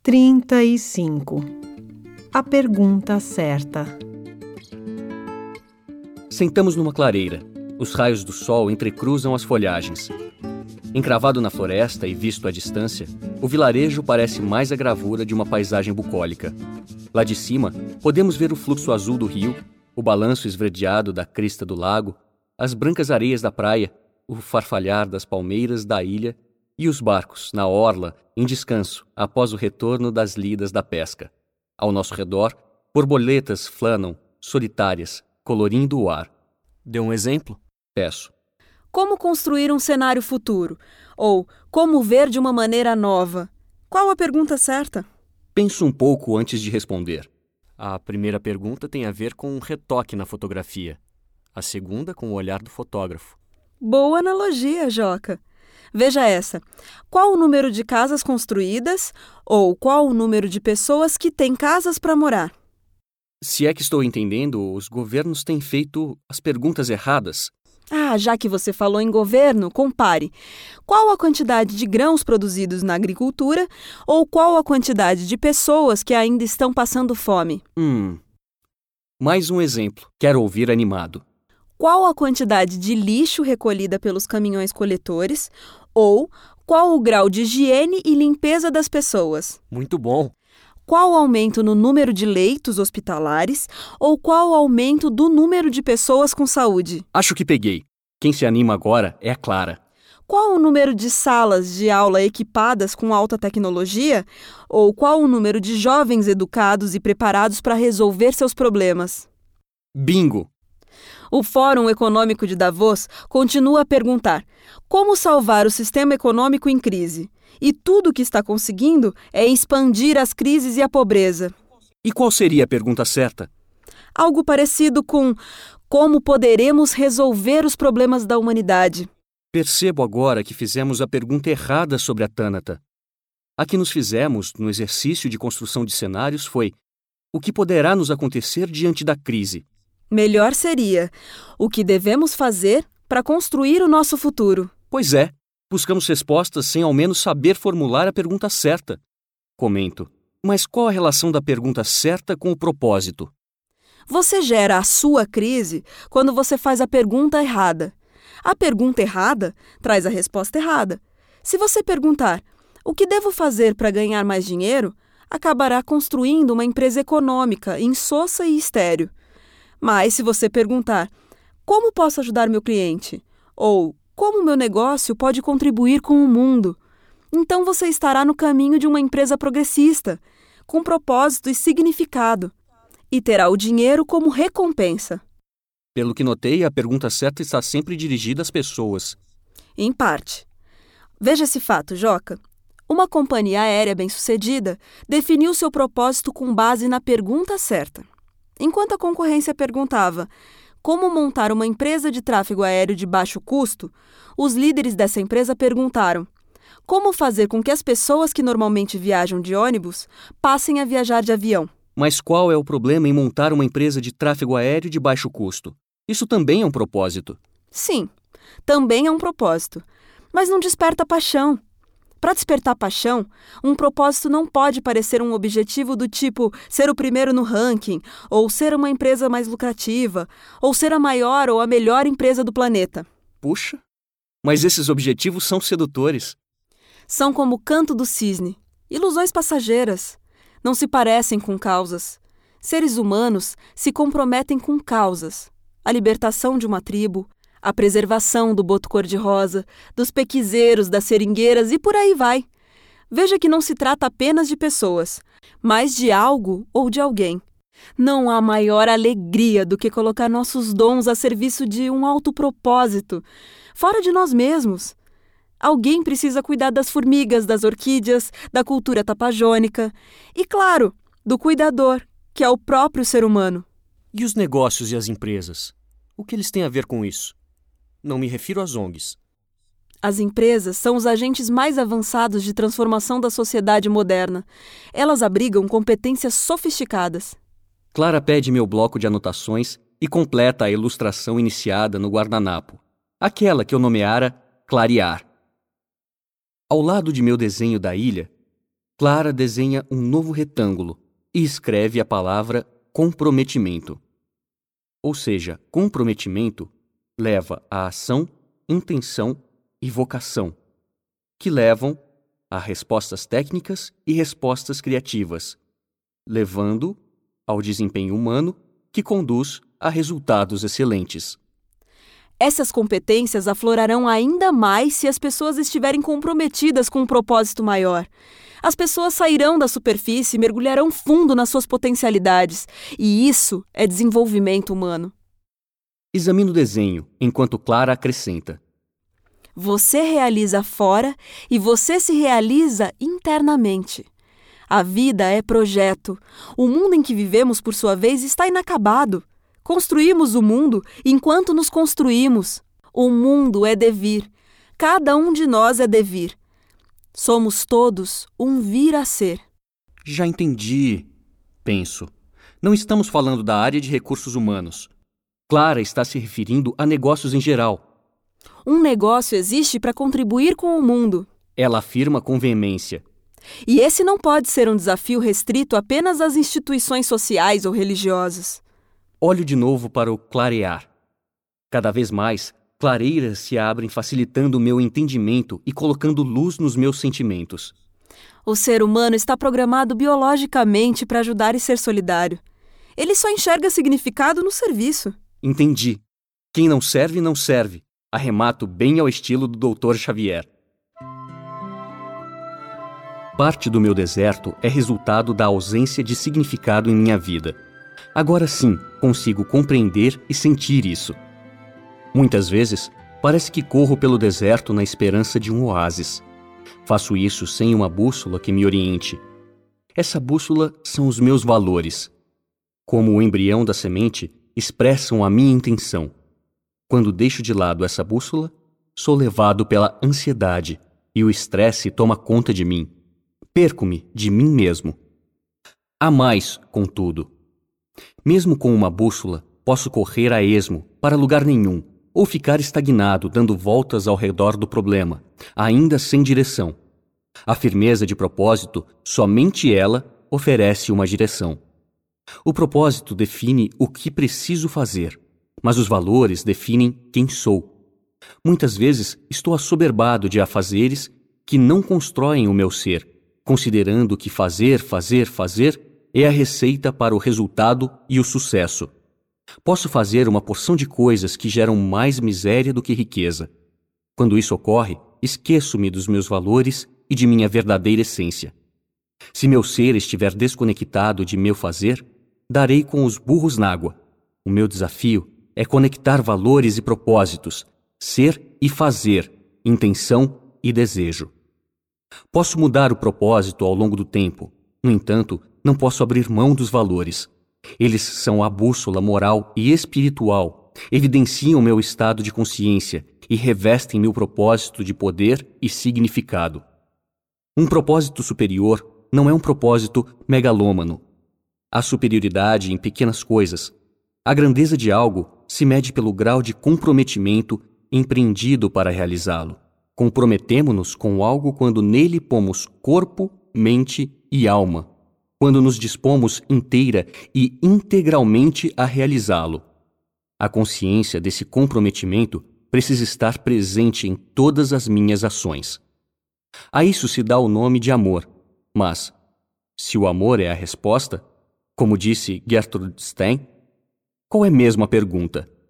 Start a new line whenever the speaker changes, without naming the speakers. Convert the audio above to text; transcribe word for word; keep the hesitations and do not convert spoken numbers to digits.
trinta e cinco. A pergunta certa.
Sentamos numa clareira. Os raios do sol entrecruzam as folhagens. Encravado na floresta e visto à distância, o vilarejo parece mais a gravura de uma paisagem bucólica. Lá de cima, podemos ver o fluxo azul do rio, o balanço esverdeado da crista do lago, as brancas areias da praia, o farfalhar das palmeiras da ilha e os barcos, na orla, em descanso, após o retorno das lidas da pesca. Ao nosso redor, borboletas flanam, solitárias, colorindo o ar.
Dê um exemplo?
Peço.
Como construir um cenário futuro? Ou como ver de uma maneira nova? Qual a pergunta certa?
Penso um pouco antes de responder.
A primeira pergunta tem a ver com um retoque na fotografia. A segunda com o olhar do fotógrafo.
Boa analogia, Joca. Veja essa. Qual o número de casas construídas ou qual o número de pessoas que têm casas para morar?
Se é que estou entendendo, os governos têm feito as perguntas erradas.
Ah, já que você falou em governo, compare. Qual a quantidade de grãos produzidos na agricultura ou qual a quantidade de pessoas que ainda estão passando fome?
Hum. Mais um exemplo. Quero ouvir animado.
Qual a quantidade de lixo recolhida pelos caminhões coletores ou qual o grau de higiene e limpeza das pessoas?
Muito bom.
Qual o aumento no número de leitos hospitalares ou qual o aumento do número de pessoas com saúde?
Acho que peguei. Quem se anima agora é a Clara.
Qual o número de salas de aula equipadas com alta tecnologia ou qual o número de jovens educados e preparados para resolver seus problemas?
Bingo!
O Fórum Econômico de Davos continua a perguntar: como salvar o sistema econômico em crise? E tudo o que está conseguindo é expandir as crises e a pobreza.
E qual seria a pergunta certa?
Algo parecido com como poderemos resolver os problemas da humanidade.
Percebo agora que fizemos a pergunta errada sobre a Tânata. A que nos fizemos no exercício de construção de cenários foi: o que poderá nos acontecer diante da crise?
Melhor seria: o que devemos fazer para construir o nosso futuro?
Pois é, buscamos respostas sem ao menos saber formular a pergunta certa. Comento: mas qual a relação da pergunta certa com o propósito?
Você gera a sua crise quando você faz a pergunta errada. A pergunta errada traz a resposta errada. Se você perguntar: o que devo fazer para ganhar mais dinheiro? Acabará construindo uma empresa econômica insossa e estéril. Mas se você perguntar: como posso ajudar meu cliente? Ou como meu negócio pode contribuir com o mundo? Então você estará no caminho de uma empresa progressista, com propósito e significado, e terá o dinheiro como recompensa.
Pelo que notei, a pergunta certa está sempre dirigida às pessoas.
Em parte. Veja esse fato, Joca. Uma companhia aérea bem-sucedida definiu seu propósito com base na pergunta certa. Enquanto a concorrência perguntava como montar uma empresa de tráfego aéreo de baixo custo, os líderes dessa empresa perguntaram como fazer com que as pessoas que normalmente viajam de ônibus passem a viajar de avião.
Mas qual é o problema em montar uma empresa de tráfego aéreo de baixo custo? Isso também é um propósito.
Sim, também é um propósito, mas não desperta paixão. Para despertar paixão, um propósito não pode parecer um objetivo do tipo ser o primeiro no ranking, ou ser uma empresa mais lucrativa, ou ser a maior ou a melhor empresa do planeta.
Puxa, mas esses objetivos são sedutores.
São como o canto do cisne, ilusões passageiras. Não se parecem com causas. Seres humanos se comprometem com causas. A libertação de uma tribo, a preservação do boto cor-de-rosa, dos pequizeiros, das seringueiras e por aí vai. Veja que não se trata apenas de pessoas, mas de algo ou de alguém. Não há maior alegria do que colocar nossos dons a serviço de um alto propósito, fora de nós mesmos. Alguém precisa cuidar das formigas, das orquídeas, da cultura tapajônica e, claro, do cuidador, que é o próprio ser humano.
E os negócios e as empresas? O que eles têm a ver com isso? Não me refiro às O N Gs.
As empresas são os agentes mais avançados de transformação da sociedade moderna. Elas abrigam competências sofisticadas.
Clara pede meu bloco de anotações e completa a ilustração iniciada no guardanapo, aquela que eu nomeara clarear. Ao lado de meu desenho da ilha, Clara desenha um novo retângulo e escreve a palavra comprometimento. Ou seja, comprometimento leva a ação, intenção e vocação, que levam a respostas técnicas e respostas criativas, levando ao desempenho humano que conduz a resultados excelentes.
Essas competências aflorarão ainda mais se as pessoas estiverem comprometidas com um propósito maior. As pessoas sairão da superfície e mergulharão fundo nas suas potencialidades, e isso é desenvolvimento humano.
Examina o desenho, enquanto Clara acrescenta:
Você realiza fora e você se realiza internamente. A vida é projeto. O mundo em que vivemos, por sua vez, está inacabado. Construímos o mundo enquanto nos construímos. O mundo é devir. Cada um de nós é devir. Somos todos um vir a ser.
Já entendi, penso. Não estamos falando da área de recursos humanos. Clara está se referindo a negócios em geral.
Um negócio existe para contribuir com o mundo.
Ela afirma com veemência.
E esse não pode ser um desafio restrito apenas às instituições sociais ou religiosas.
Olho de novo para o clarear. Cada vez mais, clareiras se abrem facilitando o meu entendimento e colocando luz nos meus sentimentos.
O ser humano está programado biologicamente para ajudar e ser solidário. Ele só enxerga significado no serviço.
Entendi. Quem não serve, não serve. Arremato bem ao estilo do doutor Xavier. Parte do meu deserto é resultado da ausência de significado em minha vida. Agora sim, consigo compreender e sentir isso. Muitas vezes, parece que corro pelo deserto na esperança de um oásis. Faço isso sem uma bússola que me oriente. Essa bússola são os meus valores. Como o embrião da semente, expressam a minha intenção. Quando deixo de lado essa bússola, sou levado pela ansiedade e o estresse toma conta de mim. Perco-me de mim mesmo. Há mais, contudo. Mesmo com uma bússola, posso correr a esmo, para lugar nenhum, ou ficar estagnado dando voltas ao redor do problema, ainda sem direção. A firmeza de propósito, somente ela oferece uma direção. O propósito define o que preciso fazer, mas os valores definem quem sou. Muitas vezes estou assoberbado de afazeres que não constroem o meu ser, considerando que fazer, fazer, fazer é a receita para o resultado e o sucesso. Posso fazer uma porção de coisas que geram mais miséria do que riqueza. Quando isso ocorre, esqueço-me dos meus valores e de minha verdadeira essência. Se meu ser estiver desconectado de meu fazer, darei com os burros na água. O meu desafio é conectar valores e propósitos, ser e fazer, intenção e desejo. Posso mudar o propósito ao longo do tempo. No entanto, não posso abrir mão dos valores. Eles são a bússola moral e espiritual, evidenciam meu estado de consciência e revestem meu propósito de poder e significado. Um propósito superior não é um propósito megalômano. Há superioridade em pequenas coisas. A grandeza de algo se mede pelo grau de comprometimento empreendido para realizá-lo. Comprometemo-nos com algo quando nele pomos corpo, mente e alma, quando nos dispomos inteira e integralmente a realizá-lo. A consciência desse comprometimento precisa estar presente em todas as minhas ações. A isso se dá o nome de amor, mas, se o amor é a resposta, como disse Gertrude Stein, qual é mesmo a pergunta?